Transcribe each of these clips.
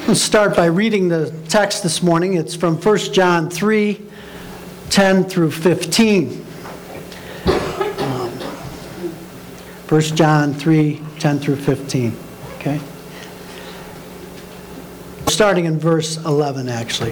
I'll start by reading the text this morning. It's from 1 John 3, 10 through 15. 1 John 3, 10 through 15. Okay? Starting in verse 11, actually.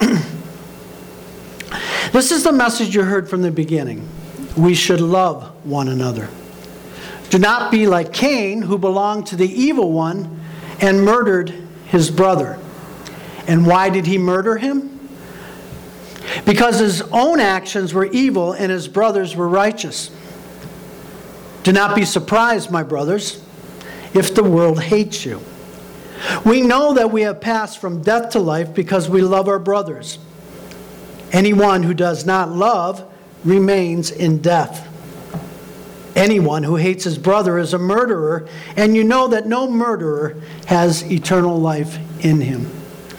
This is the message you heard from the beginning. We should love one another. Do not be like Cain, who belonged to the evil one and murdered his brother. And why did he murder him? Because his own actions were evil and his brothers were righteous. Do not be surprised, my brothers, if the world hates you. We know that we have passed from death to life because we love our brothers. Anyone who does not love remains in death. Anyone who hates his brother is a murderer, and you know that no murderer has eternal life in him.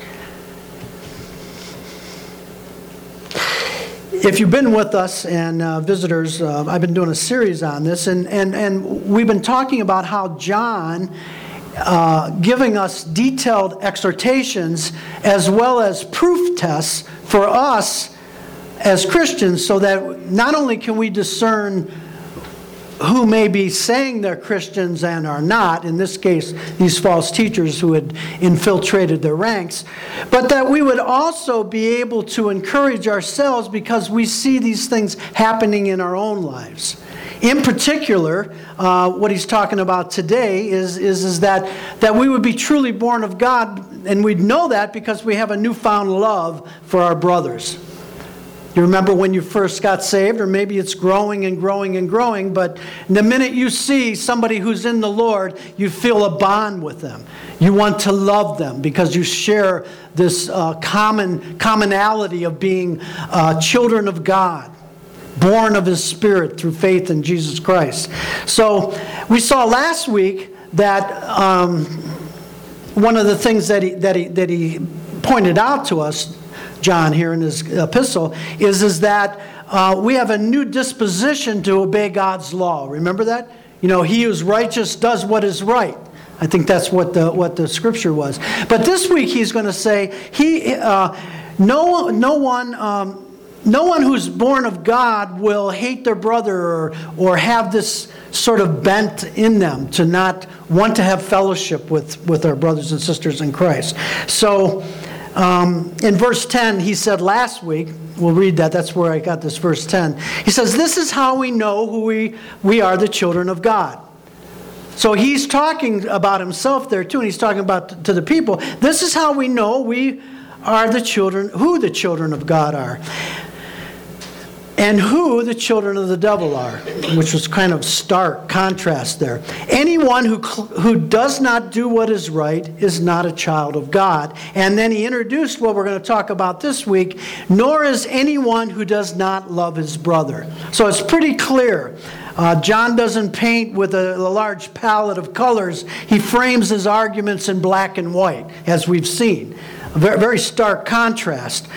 If you've been with us and visitors, I've been doing a series on this, and we've been talking about how John giving us detailed exhortations as well as proof tests for us as Christians, so that not only can we discern who may be saying they're Christians and are not, in this case, these false teachers who had infiltrated their ranks, but that we would also be able to encourage ourselves because we see these things happening in our own lives. In particular, what he's talking about today is that we would be truly born of God, and we'd know that because we have a newfound love for our brothers. You remember when you first got saved, or maybe it's growing and growing and growing, but the minute you see somebody who's in the Lord, you feel a bond with them. You want to love them because you share this commonality of being children of God, born of His Spirit through faith in Jesus Christ. So we saw last week that one of the things that he pointed out to us, John here in his epistle, is that we have a new disposition to obey God's law. Remember that? You know, he who's righteous does what is right. I think that's what the scripture was. But this week he's going to say no one who's born of God will hate their brother or have this sort of bent in them to not want to have fellowship with our brothers and sisters in Christ. So in verse 10, he said last week, we'll read that, that's where I got this verse 10. He says, this is how we know who we are, the children of God. So he's talking about himself there too, and he's talking about to the people. This is how we know we are who the children of God are. And who the children of the devil are, which was kind of stark contrast there. Anyone who does not do what is right is not a child of God. And then he introduced what we're going to talk about this week, nor is anyone who does not love his brother. So it's pretty clear. John doesn't paint with a large palette of colors. He frames his arguments in black and white, as we've seen. A very, very stark contrast.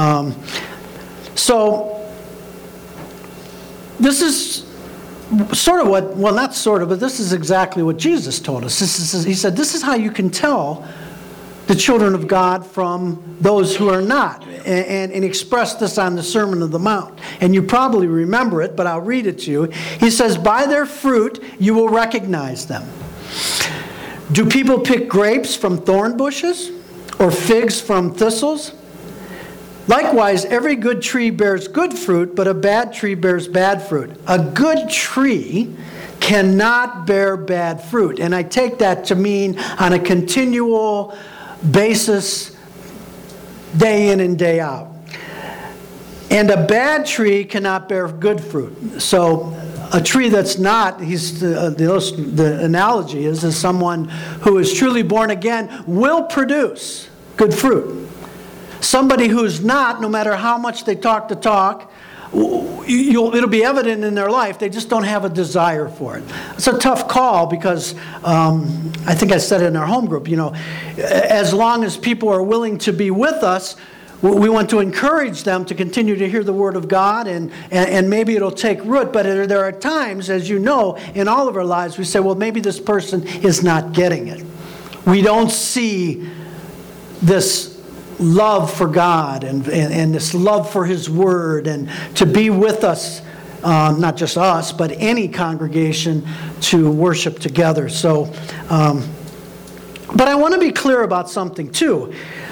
This is sort of not sort of, but this is exactly what Jesus told us. He said, this is how you can tell the children of God from those who are not. And expressed this on the Sermon on the Mount. And you probably remember it, but I'll read it to you. He says, by their fruit you will recognize them. Do people pick grapes from thorn bushes or figs from thistles? Likewise, every good tree bears good fruit, but a bad tree bears bad fruit. A good tree cannot bear bad fruit. And I take that to mean on a continual basis, day in and day out. And a bad tree cannot bear good fruit. So a tree that's not, the analogy is someone who is truly born again will produce good fruit. Somebody who's not, no matter how much they talk the talk, it'll be evident in their life, they just don't have a desire for it. It's a tough call because I think I said it in our home group, as long as people are willing to be with us, we want to encourage them to continue to hear the Word of God, and maybe it'll take root. But there are times, as you know, in all of our lives, we say, well, maybe this person is not getting it. We don't see this love for God and this love for His Word, and to be with us, not just us, but any congregation, to worship together. So, but I want to be clear about something too.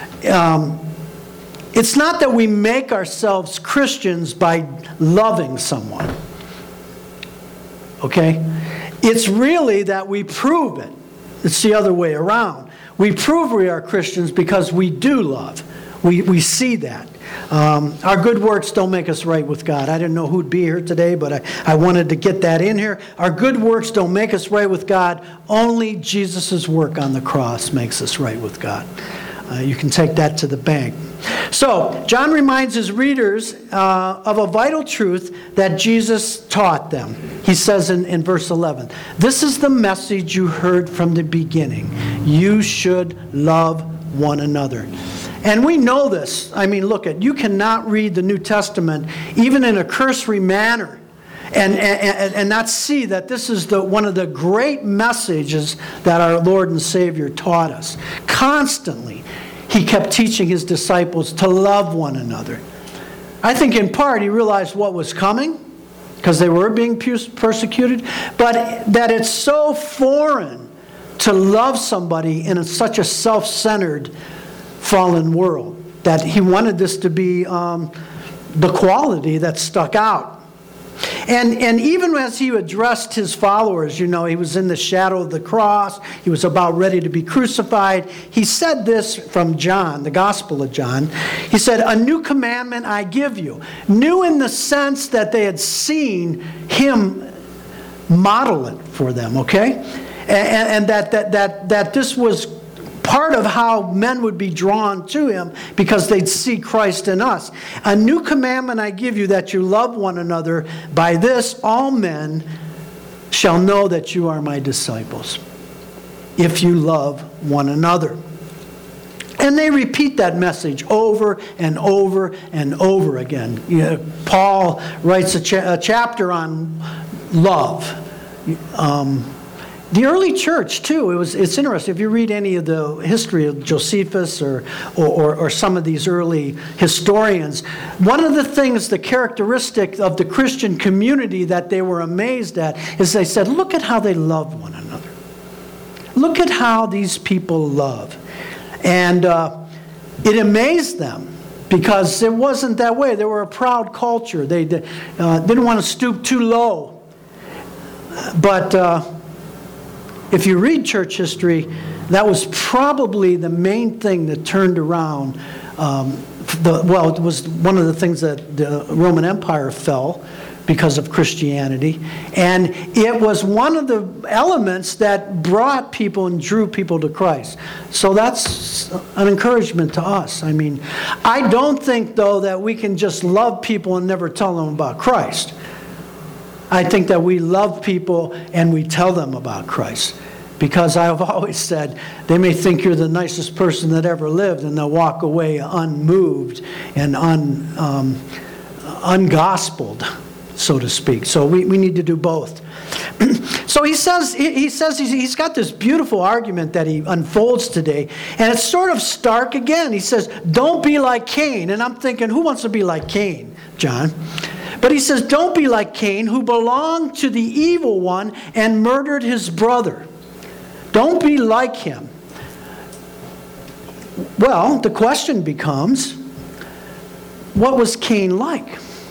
It's not that we make ourselves Christians by loving someone. Okay? It's really that we prove it. It's the other way around. We prove we are Christians because we do love. We see that. Our good works don't make us right with God. I didn't know who'd be here today, but I wanted to get that in here. Our good works don't make us right with God. Only Jesus' work on the cross makes us right with God. You can take that to the bank. So, John reminds his readers of a vital truth that Jesus taught them. He says in verse 11, "This is the message you heard from the beginning. You should love one another." And we know this. I mean, look, you cannot read the New Testament even in a cursory manner and not see that this is one of the great messages that our Lord and Savior taught us. Constantly, He kept teaching His disciples to love one another. I think in part He realized what was coming, because they were being persecuted, but that it's so foreign to love somebody in such a self-centered, fallen world that He wanted this to be the quality that stuck out. And even as He addressed His followers, He was in the shadow of the cross, He was about ready to be crucified, He said this from John, the Gospel of John. He said, "A new commandment I give you." New in the sense that they had seen Him model it for them, okay? And that this was part of how men would be drawn to Him, because they'd see Christ in us. "A new commandment I give you, that you love one another. By this all men shall know that you are my disciples, if you love one another." And they repeat that message over and over and over again. Paul writes a chapter on love. The early church, too, it's interesting. If you read any of the history of Josephus or some of these early historians, one of the things, the characteristic of the Christian community that they were amazed at is they said, look at how they love one another. Look at how these people love. And it amazed them, because it wasn't that way. They were a proud culture. They didn't want to stoop too low. But if you read church history, that was probably the main thing that turned around. It was one of the things that the Roman Empire fell because of Christianity. And it was one of the elements that brought people and drew people to Christ. So that's an encouragement to us. I mean, I don't think, though, that we can just love people and never tell them about Christ. I think that we love people and we tell them about Christ. Because I've always said, they may think you're the nicest person that ever lived, and they'll walk away unmoved and ungospeled, so to speak. So we need to do both. So he says he's got this beautiful argument that he unfolds today, and it's sort of stark again. He says, don't be like Cain. And I'm thinking, who wants to be like Cain, John? But he says, don't be like Cain, who belonged to the evil one and murdered his brother. Don't be like him. Well, the question becomes, what was Cain like?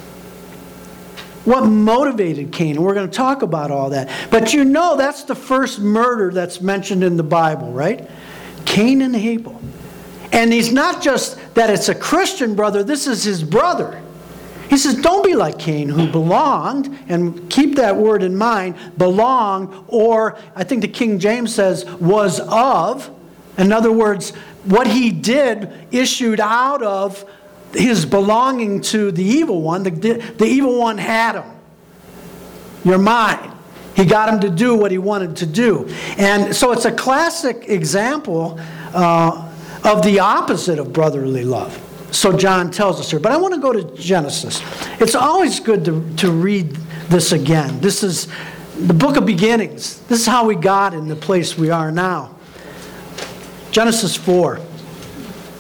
What motivated Cain? And we're going to talk about all that. But that's the first murder that's mentioned in the Bible, right? Cain and Abel. And he's not just that it's a Christian brother, this is his brother. He says, don't be like Cain, who belonged, and keep that word in mind, belong, or I think the King James says, was of. In other words, what he did issued out of his belonging to the evil one. The evil one had him. You're mine. He got him to do what he wanted to do. And so it's a classic example of the opposite of brotherly love. So John tells us here. But I want to go to Genesis. It's always good to read this again. This is the book of beginnings. This is how we got in the place we are now. Genesis 4.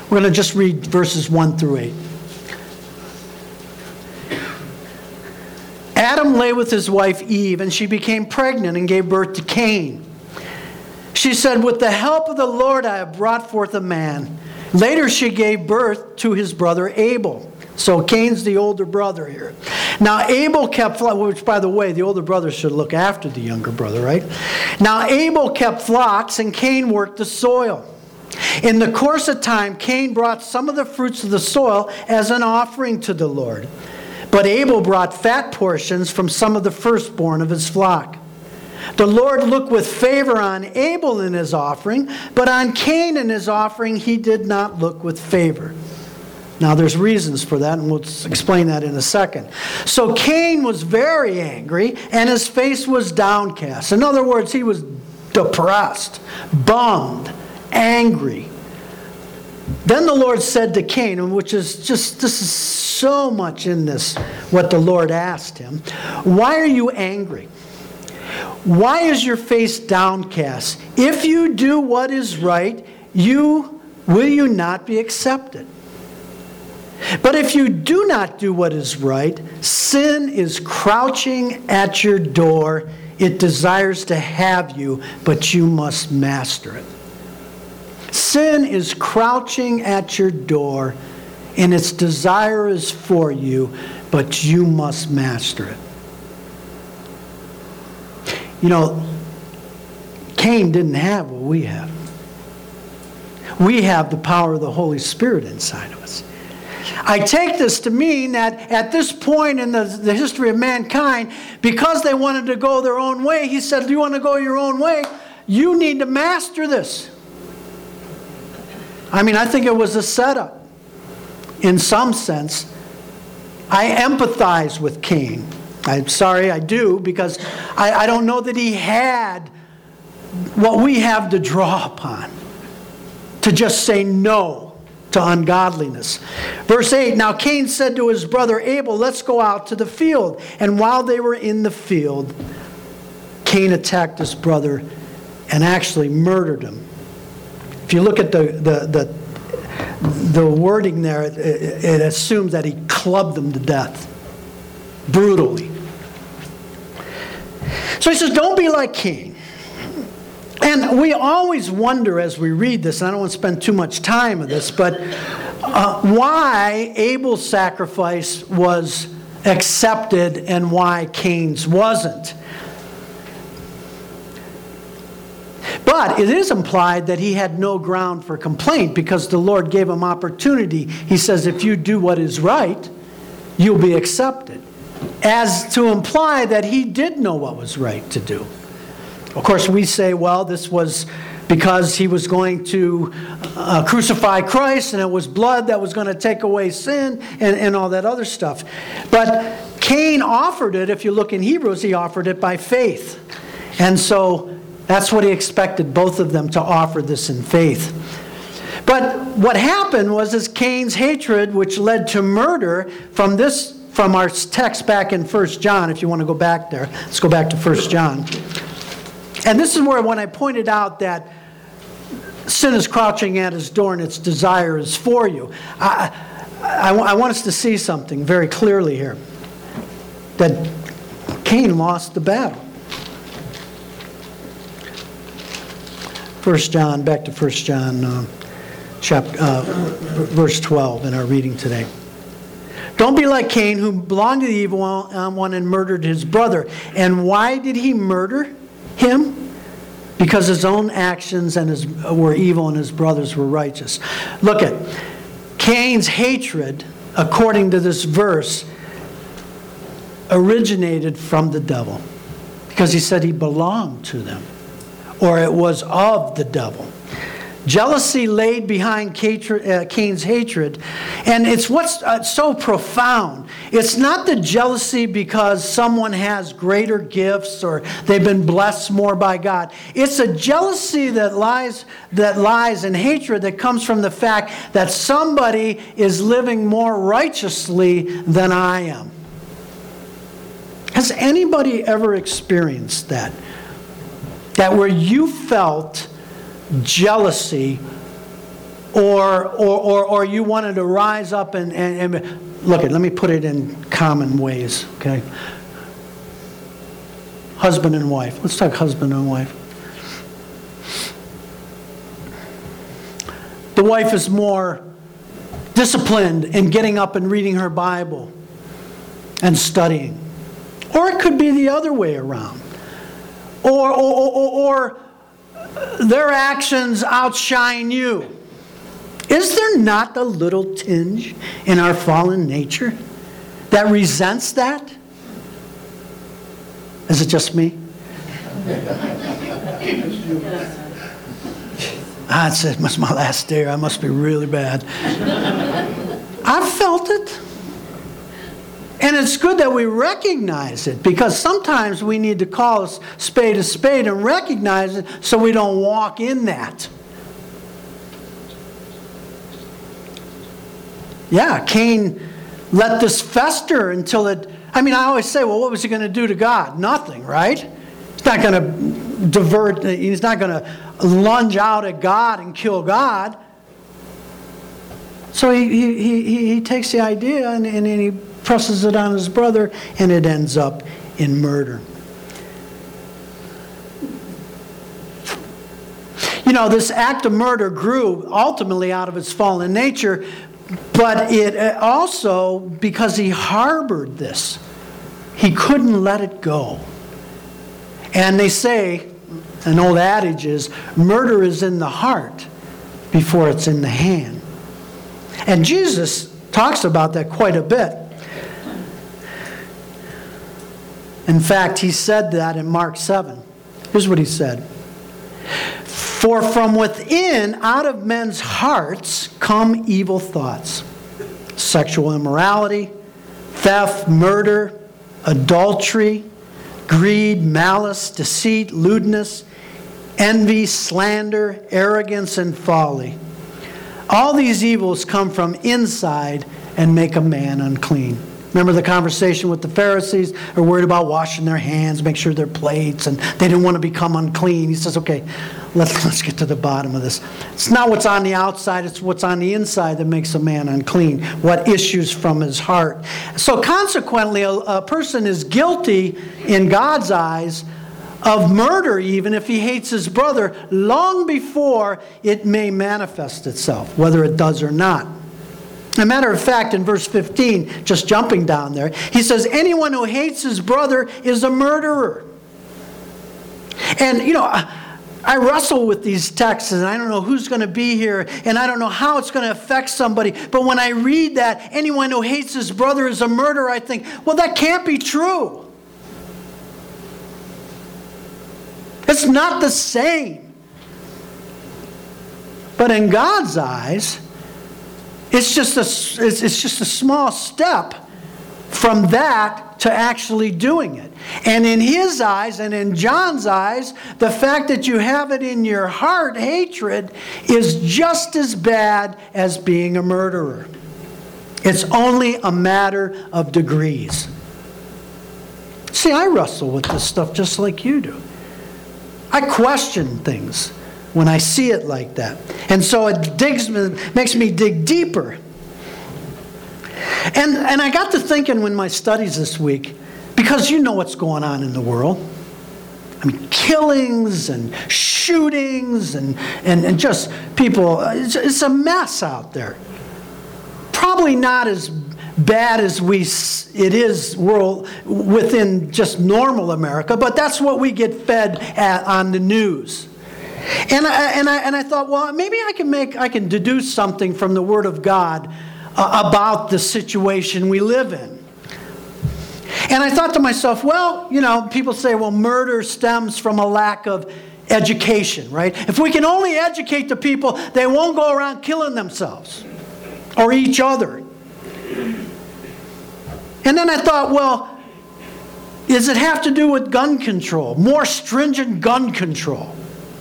We're going to just read verses 1 through 8. Adam lay with his wife Eve, and she became pregnant and gave birth to Cain. She said, "With the help of the Lord I have brought forth a man." Later she gave birth to his brother Abel. So Cain's the older brother here. Now Abel kept, which by the way, the older brother should look after the younger brother, right? Now Abel kept flocks and Cain worked the soil. In the course of time, Cain brought some of the fruits of the soil as an offering to the Lord. But Abel brought fat portions from some of the firstborn of his flock. The Lord looked with favor on Abel in his offering, but on Cain in his offering he did not look with favor. Now there's reasons for that, and we'll explain that in a second. So Cain was very angry, and his face was downcast. In other words, he was depressed, bummed, angry. Then the Lord said to Cain, which is just, this is so much in this, what the Lord asked him, "Why are you angry? Why is your face downcast? If you do what is right, will you not be accepted? But if you do not do what is right, sin is crouching at your door. It desires to have you, but you must master it." Sin is crouching at your door, and its desire is for you, but you must master it. You know, Cain didn't have what we have. We have the power of the Holy Spirit inside of us. I take this to mean that at this point in the history of mankind, because they wanted to go their own way, he said, "Do you want to go your own way? You need to master this." I mean, I think it was a setup. In some sense, I empathize with Cain. I'm sorry, I do, because I don't know that he had what we have to draw upon, to just say no to ungodliness. Verse 8, "Now Cain said to his brother Abel, 'Let's go out to the field.' And while they were in the field, Cain attacked his brother and actually murdered him." If you look at the wording there, it assumes that he clubbed him to death, brutally. So he says, don't be like Cain. And we always wonder as we read this, and I don't want to spend too much time on this, but why Abel's sacrifice was accepted and why Cain's wasn't. But it is implied that he had no ground for complaint because the Lord gave him opportunity. He says, if you do what is right, you'll be accepted. As to imply that he did know what was right to do. Of course, we say, well, this was because he was going to crucify Christ and it was blood that was going to take away sin and all that other stuff. But Cain offered it, if you look in Hebrews, he offered it by faith. And so that's what he expected both of them to offer this in faith. But what happened was Cain's hatred, which led to murder, from our text back in 1 John, if you want to go back there. Let's go back to 1 John. And this is where when I pointed out that sin is crouching at his door and its desire is for you. I want us to see something very clearly here. That Cain lost the battle. 1 John, back to 1 John, verse 12 in our reading today. Don't be like Cain, who belonged to the evil one and murdered his brother. And why did he murder him? Because his own actions were evil and his brothers were righteous. Look at Cain's hatred, according to this verse, originated from the devil. Because he said he belonged to them. Or it was of the devil. Jealousy laid behind Cain's hatred, and it's what's so profound. It's not the jealousy because someone has greater gifts or they've been blessed more by God. It's a jealousy that lies in hatred that comes from the fact that somebody is living more righteously than I am. Has anybody ever experienced that? That where you felt jealousy or you wanted to rise up and look, let me put it in common ways, okay? Husband and wife. Let's talk husband and wife. The wife is more disciplined in getting up and reading her Bible and studying. Or it could be the other way around. Or their actions outshine you. Is there not a little tinge in our fallen nature that resents that? Is it just me? It must be my last day. I must be really bad. I've felt it. And it's good that we recognize it, because sometimes we need to call a spade and recognize it so we don't walk in that. Yeah, Cain let this fester until it... I always say, well, what was he going to do to God? Nothing, right? He's not going to divert... He's not going to lunge out at God and kill God. So he takes the idea and he presses it on his brother, and it ends up in murder. This act of murder grew ultimately out of its fallen nature, but it also, because he harbored this, he couldn't let it go. And they say, an old adage is, murder is in the heart before it's in the hand. And Jesus talks about that quite a bit. In fact, he said that in Mark 7. Here's what he said. For from within, out of men's hearts, come evil thoughts, sexual immorality, theft, murder, adultery, greed, malice, deceit, lewdness, envy, slander, arrogance, and folly. All these evils come from inside and make a man unclean. Remember the conversation with the Pharisees? They're worried about washing their hands, make sure their plates, and they didn't want to become unclean. He says, okay, let's get to the bottom of this. It's not what's on the outside, it's what's on the inside that makes a man unclean, what issues from his heart. So consequently, a person is guilty in God's eyes of murder, even if he hates his brother, long before it may manifest itself, whether it does or not. As a matter of fact, in verse 15, just jumping down there, he says, anyone who hates his brother is a murderer. And, I wrestle with these texts, and I don't know who's going to be here, and I don't know how it's going to affect somebody. But when I read that, anyone who hates his brother is a murderer, I think, well, that can't be true. It's not the same. But in God's eyes, it's just a small step from that to actually doing it. And in his eyes and in John's eyes, the fact that you have it in your heart, hatred, is just as bad as being a murderer. It's only a matter of degrees. See, I wrestle with this stuff just like you do. I question things when I see it like that. And so it makes me dig deeper. And I got to thinking in my studies this week, because you know what's going on in the world. Killings and shootings and just people. It's a mess out there. Probably not as bad as it is within just normal America, but that's what we get fed on the news. And I thought, well, maybe I can deduce something from the Word of God about the situation we live in. And I thought to myself, well, people say, well, murder stems from a lack of education, right? If we can only educate the people, they won't go around killing themselves or each other. And then I thought, well, does it have to do with gun control? More stringent gun control?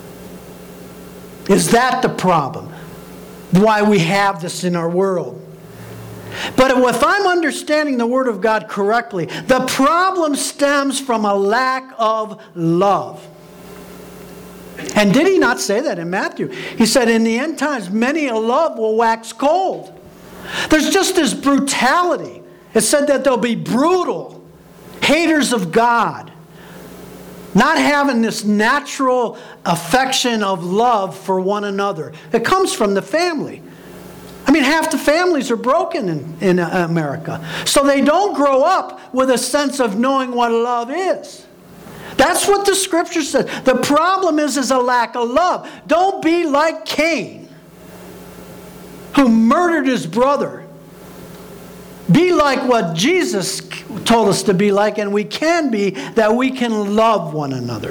Is that the problem? Why we have this in our world? But if I'm understanding the Word of God correctly, the problem stems from a lack of love. And did he not say that in Matthew? He said, in the end times, many a love will wax cold. There's just this brutality. It said that they'll be brutal, haters of God, not having this natural affection of love for one another. It comes from the family. I mean, half the families are broken in America. So they don't grow up with a sense of knowing what love is. That's what the scripture says. The problem is a lack of love. Don't be like Cain, who murdered his brother. Be like what Jesus told us to be like, and we can be, that we can love one another.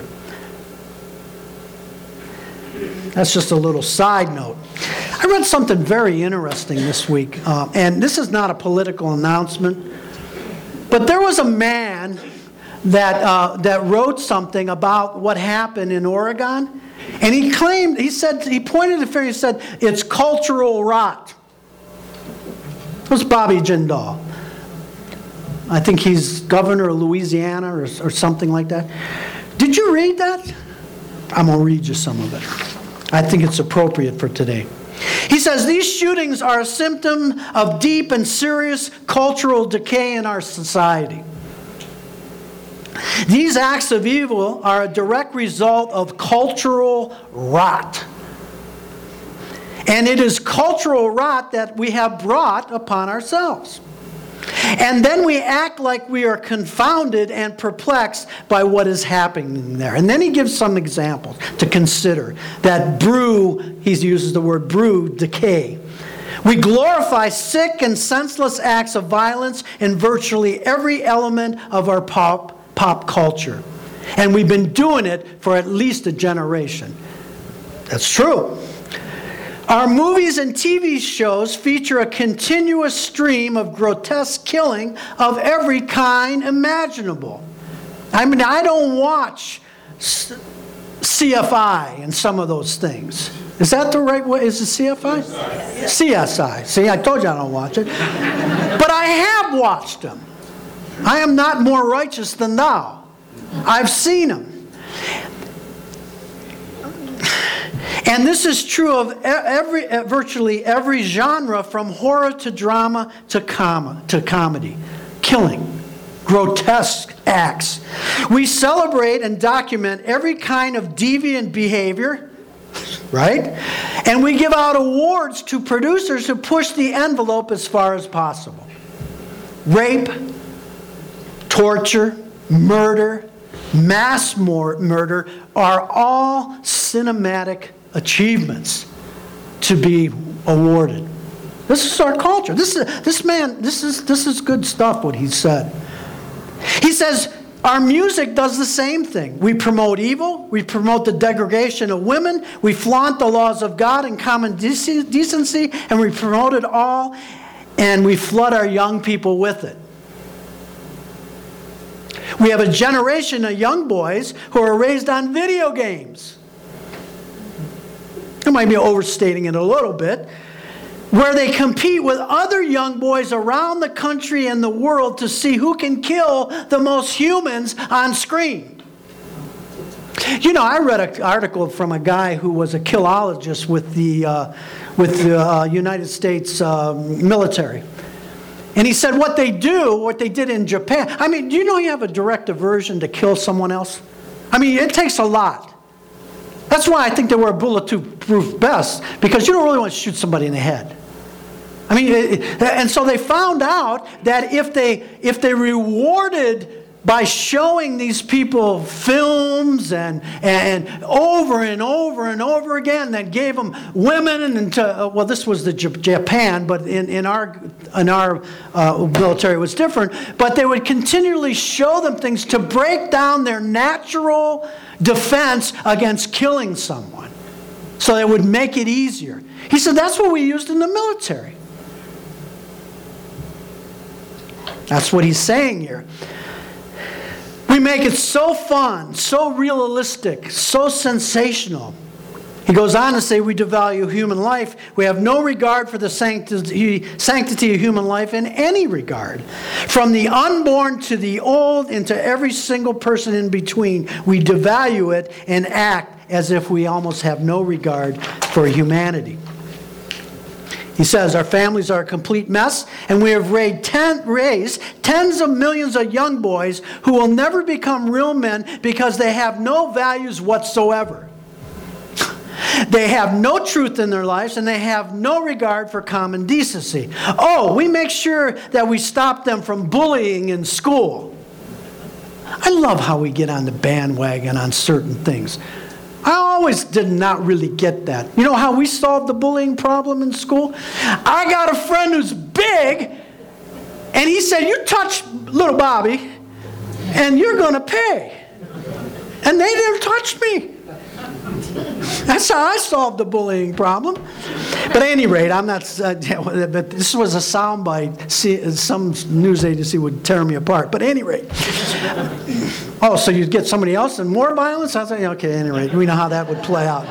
That's just a little side note. I read something very interesting this week, and this is not a political announcement, but there was a man that wrote something about what happened in Oregon, and he pointed the finger, he said, it's cultural rot. It was Bobby Jindal. I think he's governor of Louisiana or something like that. Did you read that? I'm going to read you some of it. I think it's appropriate for today. He says, these shootings are a symptom of deep and serious cultural decay in our society. These acts of evil are a direct result of cultural rot. And it is cultural rot that we have brought upon ourselves. And then we act like we are confounded and perplexed by what is happening there. And then he gives some examples to consider that he uses the word decay. We glorify sick and senseless acts of violence in virtually every element of our pop culture. And we've been doing it for at least a generation. That's true. Our movies and TV shows feature a continuous stream of grotesque killing of every kind imaginable. I mean, I don't watch CFI and some of those things. Is that the right way? Is it CFI? CSI. See, I told you I don't watch it. But I have watched them. I am not more righteous than thou. I've seen them. And this is true of virtually every genre, from horror to drama to comedy. Killing, grotesque acts. We celebrate and document every kind of deviant behavior, right? And we give out awards to producers who push the envelope as far as possible. Rape, torture, murder, mass murder are all cinematic achievements to be awarded. This is our culture. This is good stuff, what he said. He says our music does the same thing. We promote evil, we promote the degradation of women, we flaunt the laws of God and common decency, and we promote it all, and we flood our young people with it. We have a generation of young boys who are raised on video games. I might be overstating it a little bit, where they compete with other young boys around the country and the world to see who can kill the most humans on screen. You know, I read an article from a guy who was a killologist with the United States military. And he said what they did in Japan. I mean, do you know you have a direct aversion to kill someone else? I mean, it takes a lot. That's why I think they wear bulletproof vests, because you don't really want to shoot somebody in the head. I mean, and so they found out that if they rewarded by showing these people films and over and over and over again, that gave them women and this was the Japan, but in our military it was different. But they would continually show them things to break down their natural defense against killing someone, so it would make it easier. He said that's what we used in the military. That's what he's saying here. We make it so fun, so realistic, so sensational. He goes on to say we devalue human life. We have no regard for the sanctity of human life in any regard. From the unborn to the old, and to every single person in between, we devalue it and act as if we almost have no regard for humanity. He says, our families are a complete mess, and we have raised tens of millions of young boys who will never become real men because they have no values whatsoever. They have no truth in their lives, and they have no regard for common decency. Oh, we make sure that we stop them from bullying in school. I love how we get on the bandwagon on certain things. I always did not really get that. You know how we solved the bullying problem in school? I got a friend who's big, and he said, you touch little Bobby, and you're going to pay. And they didn't touch me. That's how I solved the bullying problem. But at any rate, I'm not. But this was a soundbite. Some news agency would tear me apart. But at any rate, oh, so you'd get somebody else and more violence? I was like, okay. At any rate, we know how that would play out.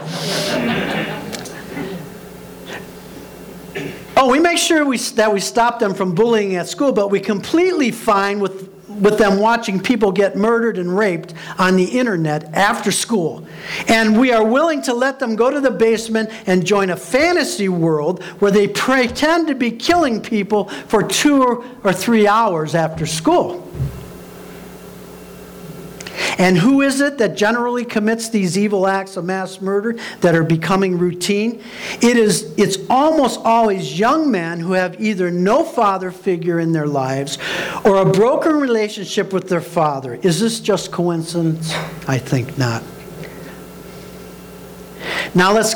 Oh, we make sure that we stop them from bullying at school, but we completely fine with them watching people get murdered and raped on the internet after school. And we are willing to let them go to the basement and join a fantasy world where they pretend to be killing people for 2 or 3 hours after school. And who is it that generally commits these evil acts of mass murder that are becoming routine? It's almost always young men who have either no father figure in their lives or a broken relationship with their father. Is this just coincidence? I think not. Now let's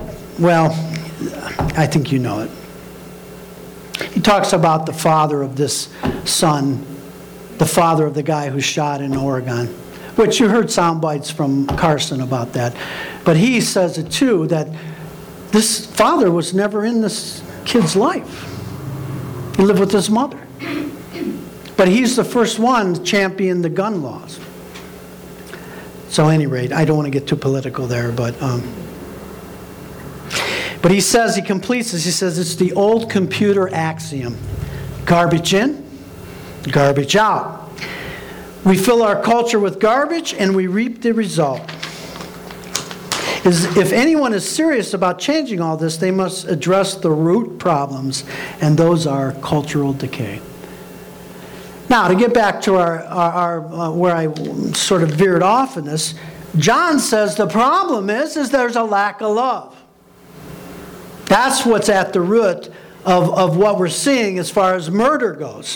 I think you know it. He talks about the father of this son, the father of the guy who shot in Oregon, which you heard sound bites from Carson about that. But he says it too, that this father was never in this kid's life. He lived with his mother. But he's the first one to champion the gun laws. So at any rate, I don't want to get too political there, but he says, he completes this, he says it's the old computer axiom. Garbage in, garbage out. We fill our culture with garbage and we reap the result. If anyone is serious about changing all this, they must address the root problems, and those are cultural decay. Now, to get back to our where I sort of veered off in this, John says the problem is there's a lack of love. That's what's at the root of what we're seeing as far as murder goes.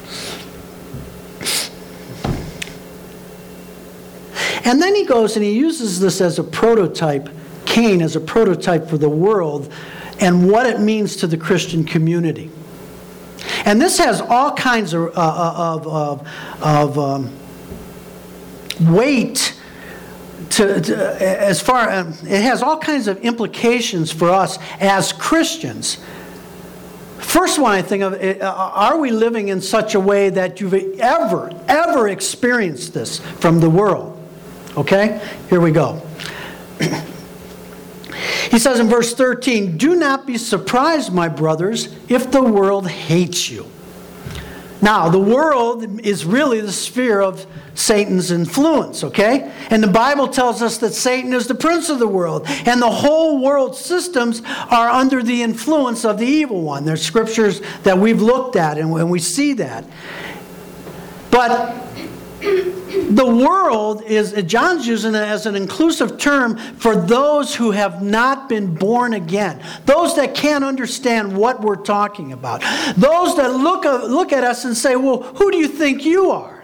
And then he goes and he uses this as a prototype, Cain as a prototype for the world and what it means to the Christian community. And this has all kinds of weight it has all kinds of implications for us as Christians. First one I think of, are we living in such a way that you've ever experienced this from the world? Okay, here we go. He says in verse 13, do not be surprised, my brothers, if the world hates you. Now, the world is really the sphere of Satan's influence, okay? And the Bible tells us that Satan is the prince of the world, and the whole world systems are under the influence of the evil one. There's scriptures that we've looked at, and we see that. But the world is, John's using it as an inclusive term for those who have not been born again. Those that can't understand what we're talking about. Those that look at us and say, well, who do you think you are?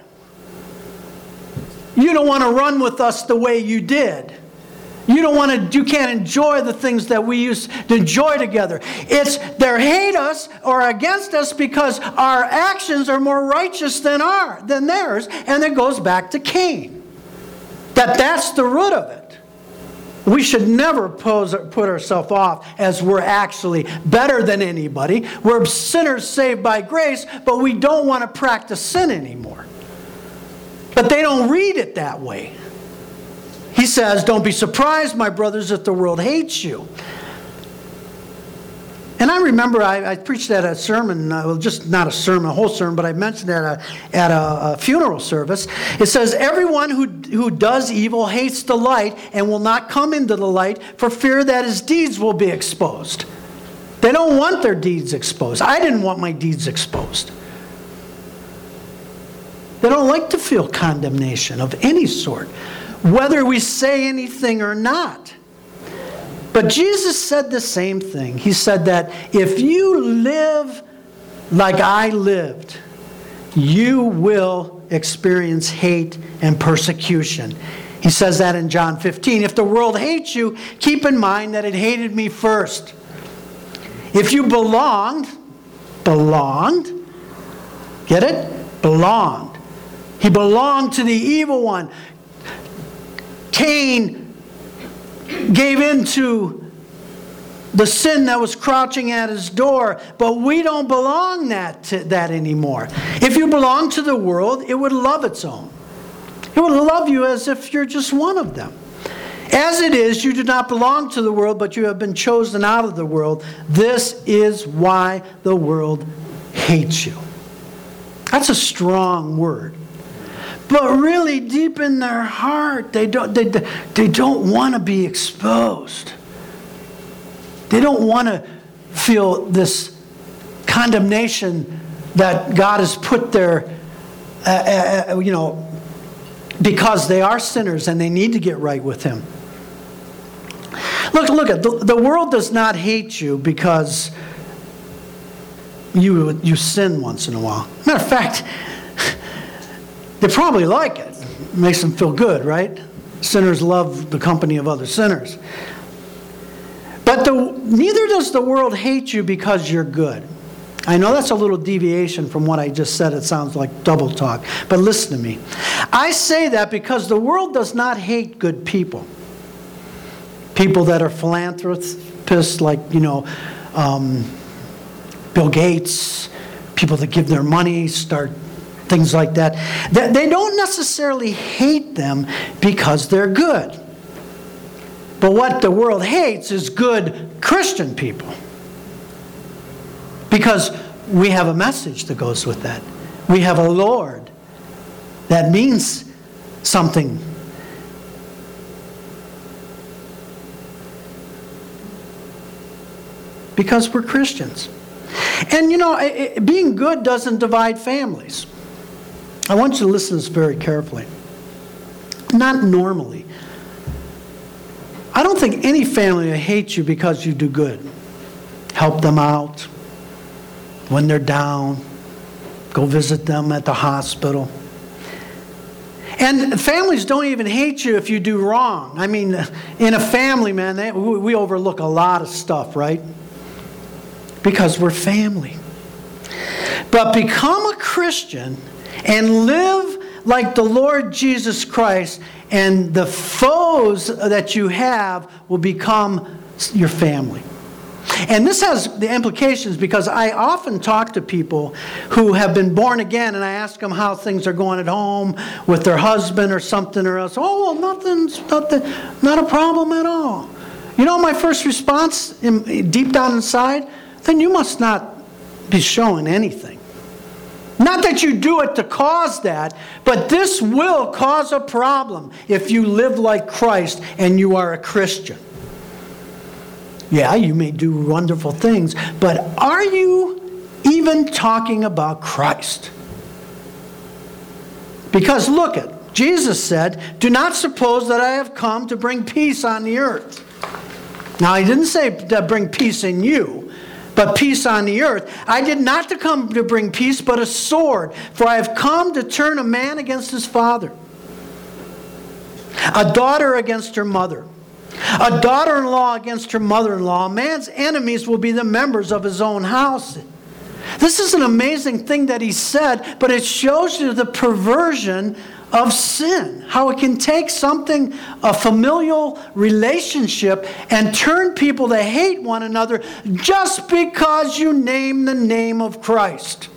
You don't want to run with us the way you did. You can't enjoy the things that we used to enjoy together. They hate us or against us because our actions are more righteous than theirs, and it goes back to Cain. That's the root of it. We should never put ourselves off as we're actually better than anybody. We're sinners saved by grace, but we don't want to practice sin anymore. But they don't read it that way. He says, don't be surprised, my brothers, if the world hates you. And I remember I preached at a sermon, just not a sermon, a whole sermon, but I mentioned at a funeral service. It says, everyone who does evil hates the light and will not come into the light for fear that his deeds will be exposed. They don't want their deeds exposed. I didn't want my deeds exposed. They don't like to feel condemnation of any sort, whether we say anything or not. But Jesus said the same thing. He said that if you live like I lived, you will experience hate and persecution. He says that in John 15. If the world hates you, keep in mind that it hated me first. If you belonged, get it? Belonged. He belonged to the evil one. Cain gave in to the sin that was crouching at his door, but we don't belong to that anymore. If you belong to the world, it would love its own. It would love you as if you're just one of them. As it is, you do not belong to the world, but you have been chosen out of the world. This is why the world hates you. That's a strong word. But really, deep in their heart, they don't want to be exposed. They don't want to feel this condemnation that God has put there, because they are sinners and they need to get right with Him. Look at the world does not hate you because you sin once in a while. Matter of fact, they probably like it. It makes them feel good, right? Sinners love the company of other sinners. But neither does the world hate you because you're good. I know that's a little deviation from what I just said. It sounds like double talk. But listen to me. I say that because the world does not hate good people. People that are philanthropists like, Bill Gates, people that give their money, start things like that. They don't necessarily hate them because they're good. But what the world hates is good Christian people. Because we have a message that goes with that. We have a Lord that means something. Because we're Christians. And being good doesn't divide families. I want you to listen to this very carefully. Not normally. I don't think any family will hate you because you do good. Help them out when they're down. Go visit them at the hospital. And families don't even hate you if you do wrong. I mean, in a family, man, we overlook a lot of stuff, right? Because we're family. But become a Christian and live like the Lord Jesus Christ, and the foes that you have will become your family. And this has the implications because I often talk to people who have been born again, and I ask them how things are going at home with their husband or something or else. Oh, well, nothing, not a problem at all. My first response deep down inside, then you must not be showing anything. Not that you do it to cause that, but this will cause a problem if you live like Christ and you are a Christian. Yeah, you may do wonderful things, but are you even talking about Christ? Because look at, Jesus said, "Do not suppose that I have come to bring peace on the earth." Now, He didn't say to bring peace in you, but peace on the earth. I did not to come to bring peace, but a sword. For I have come to turn a man against his father, a daughter against her mother, a daughter-in-law against her mother-in-law. A man's enemies will be the members of his own house. This is an amazing thing that He said, but it shows you the perversion of sin. How it can take something, a familial relationship, and turn people to hate one another just because you name the name of Christ.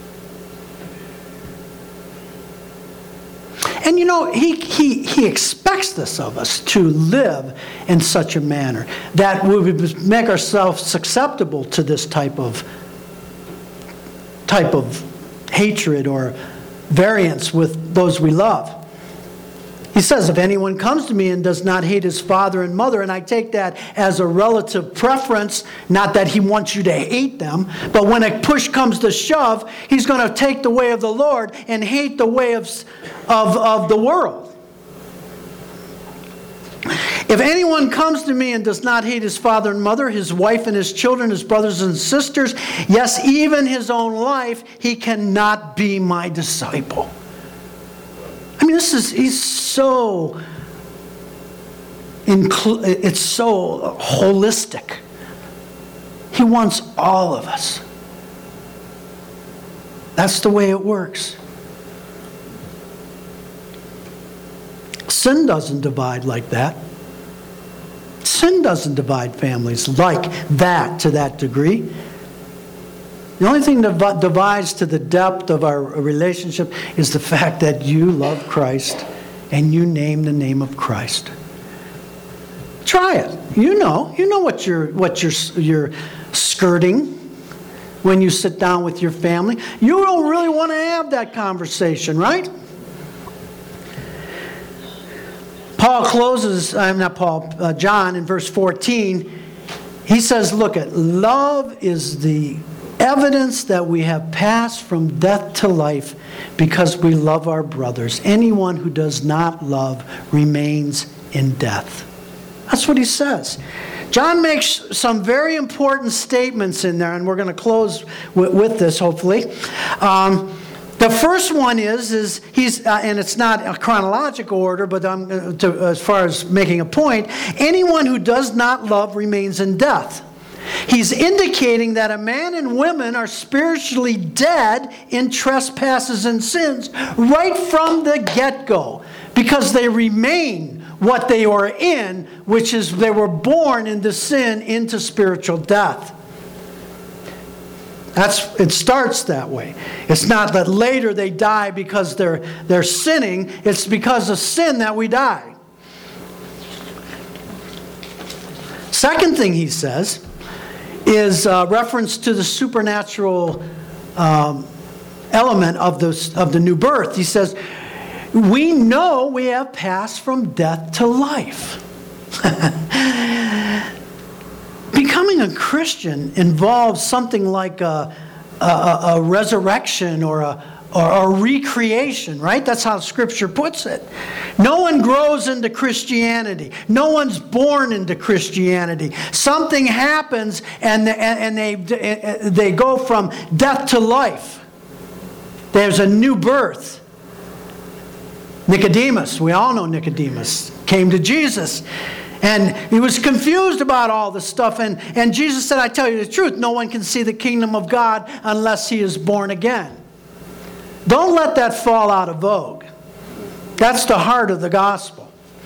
And He expects expects this of us, to live in such a manner that we would make ourselves susceptible to this type of hatred or variance with those we love. He says, if anyone comes to me and does not hate his father and mother, and I take that as a relative preference, not that he wants you to hate them, but when a push comes to shove, he's going to take the way of the Lord and hate the way of the world. If anyone comes to me and does not hate his father and mother, his wife and his children, his brothers and sisters, yes, even his own life, he cannot be my disciple. I mean, he's so, it's so holistic. He wants all of us. That's the way it works. Sin doesn't divide like that. Sin doesn't divide families like that to that degree. The only thing that divides to the depth of our relationship is the fact that you love Christ and you name the name of Christ. Try it. You know what you're skirting when you sit down with your family. You don't really want to have that conversation, right? Paul closes, John in verse 14, he says, look, love is the evidence that we have passed from death to life because we love our brothers. Anyone who does not love remains in death. That's what he says. John makes some very important statements in there, and we're going to close with this, hopefully. The first one is he's, and it's not a chronological order, but as far as making a point, anyone who does not love remains in death. He's indicating that a man and woman are spiritually dead in trespasses and sins right from the get-go, because they remain what they were in, which is they were born into sin, into spiritual death. It starts that way. It's not that later they die because they're sinning. It's because of sin that we die. Second thing he says is reference to the supernatural element of the new birth. He says, we know we have passed from death to life. Becoming a Christian involves something like a resurrection or a recreation, right? That's how Scripture puts it. No one grows into Christianity. No one's born into Christianity. Something happens and they go from death to life. There's a new birth. Nicodemus, we all know Nicodemus, came to Jesus. And he was confused about all this stuff. And Jesus said, I tell you the truth, no one can see the kingdom of God unless he is born again. Don't let that fall out of vogue. That's the heart of the gospel.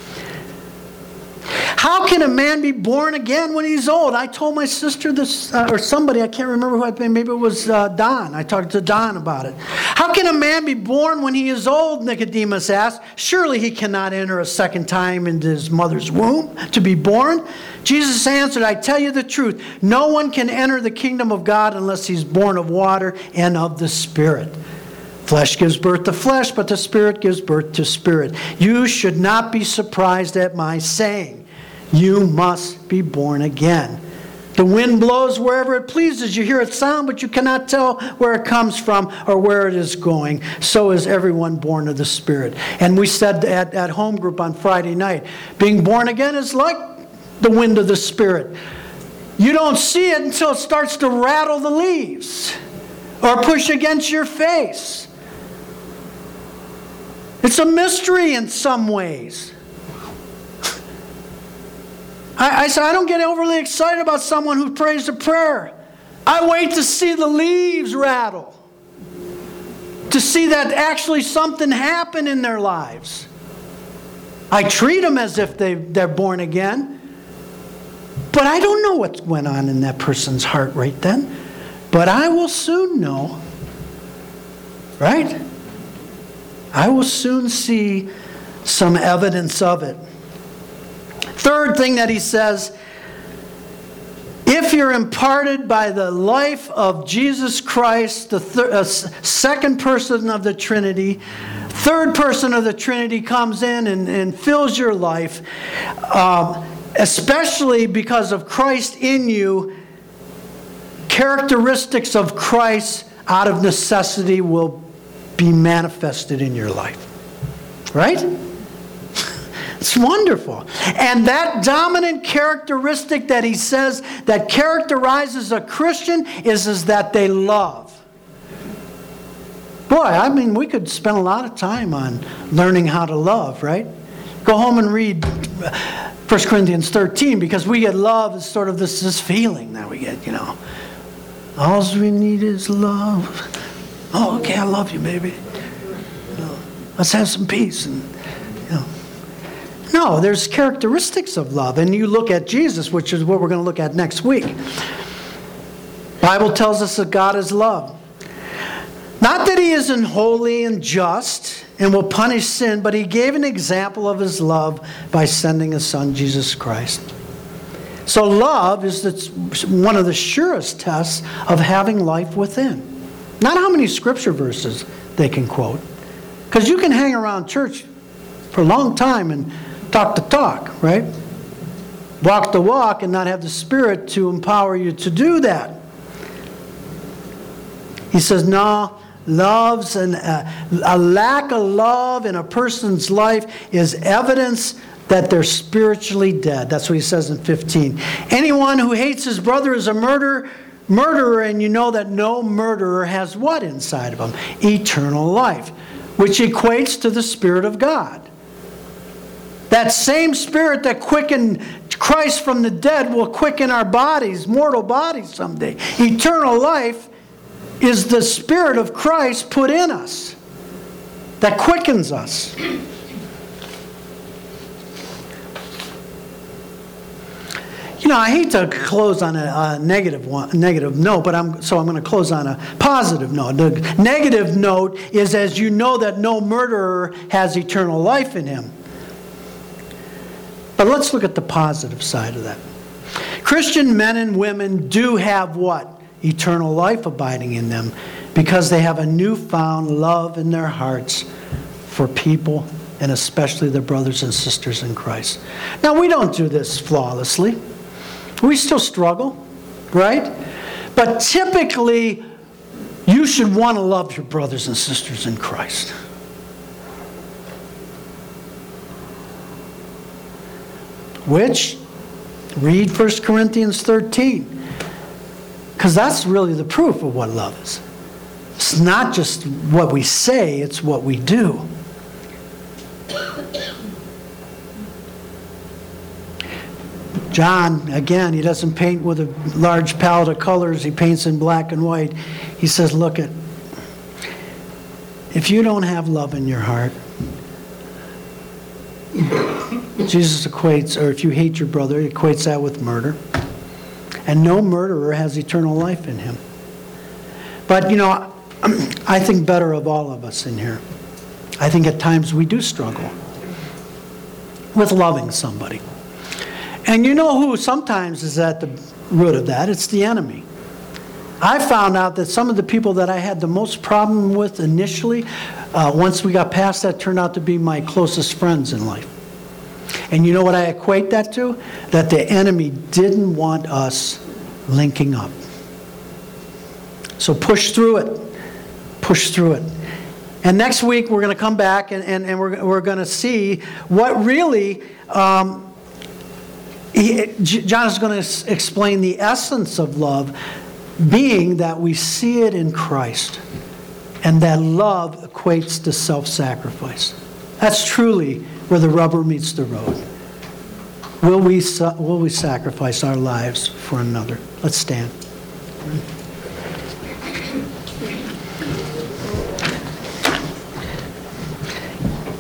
How can a man be born again when he's old? I told my sister this, or somebody, I can't remember who I'd been, maybe it was Don. I talked to Don about it. How can a man be born when he is old, Nicodemus asked. Surely he cannot enter a second time into his mother's womb to be born. Jesus answered, I tell you the truth, no one can enter the kingdom of God unless he's born of water and of the Spirit. Flesh gives birth to flesh, but the Spirit gives birth to spirit. You should not be surprised at my saying, you must be born again. The wind blows wherever it pleases. You hear its sound, but you cannot tell where it comes from or where it is going. So is everyone born of the Spirit. And we said at home group on Friday night, being born again is like the wind of the Spirit. You don't see it until it starts to rattle the leaves or push against your face. It's a mystery in some ways. I said, I don't get overly excited about someone who prays a prayer. I wait to see the leaves rattle. To see that actually something happen in their lives. I treat them as if they're born again. But I don't know what went on in that person's heart right then. But I will soon know. Right? I will soon see some evidence of it. Third thing that he says, if you're imparted by the life of Jesus Christ, the second person of the Trinity, third person of the Trinity comes in and fills your life, especially because of Christ in you, characteristics of Christ out of necessity will be manifested in your life. Right? It's wonderful. And that dominant characteristic that he says that characterizes a Christian is that they love. Boy, I mean, we could spend a lot of time on learning how to love, right? Go home and read 1 Corinthians 13, because we get love as sort of this feeling that we get, All we need is love. Oh, okay, I love you, baby. Let's have some peace. And no, there's characteristics of love. And you look at Jesus, which is what we're going to look at next week. The Bible tells us that God is love. Not that he isn't holy and just and will punish sin, but he gave an example of his love by sending his son, Jesus Christ. So love is one of the surest tests of having life within. Not how many scripture verses they can quote. Because you can hang around church for a long time and talk the talk, right? Walk the walk and not have the Spirit to empower you to do that. He says, no, love's a lack of love in a person's life is evidence that they're spiritually dead. That's what he says in 15. Anyone who hates his brother is a murderer, and you know that no murderer has what inside of him? Eternal life, which equates to the Spirit of God. That same Spirit that quickened Christ from the dead will quicken our bodies, mortal bodies someday. Eternal life is the Spirit of Christ put in us that quickens us. I hate to close on a negative note, but I'm going to close on a positive note. The negative note is, as you know, that no murderer has eternal life in him. But let's look at the positive side of that. Christian men and women do have what? Eternal life abiding in them, because they have a newfound love in their hearts for people, and especially their brothers and sisters in Christ. Now, we don't do this flawlessly. We still struggle, right? But typically, you should want to love your brothers and sisters in Christ. Which, read 1 Corinthians 13. Because that's really the proof of what love is. It's not just what we say, it's what we do. John, again, he doesn't paint with a large palette of colors. He paints in black and white. He says, look, if you don't have love in your heart, Jesus equates, or if you hate your brother, he equates that with murder. And no murderer has eternal life in him. But, I think better of all of us in here. I think at times we do struggle with loving somebody. And you know who sometimes is at the root of that? It's the enemy. I found out that some of the people that I had the most problem with initially, once we got past that, turned out to be my closest friends in life. And you know what I equate that to? That the enemy didn't want us linking up. So push through it. Push through it. And next week we're going to come back and we're going to see what really... John is going to explain the essence of love, being that we see it in Christ, and that love equates to self-sacrifice. That's truly where the rubber meets the road. Will we sacrifice our lives for another? Let's stand.